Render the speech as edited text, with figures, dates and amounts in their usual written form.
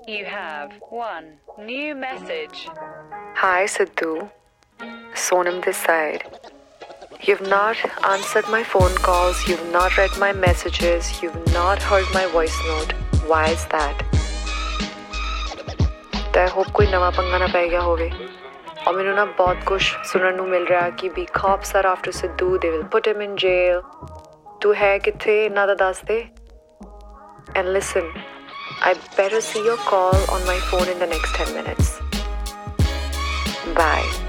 You have one new message. Hi Sidhu, Sonam this side. You've not answered my phone calls, you've not read my messages, you've not heard my voice note. Why is that? I hope कोई नवा पंगा ना पै गया होवे. और मैनू ना बहुत कुछ सुनने नू मिल रहा कि भी cops are after Sidhu, they will put him in jail. तू है किथे इन्ना दा दस दे. And listen, I better see your call on my phone in the next 10 minutes. Bye.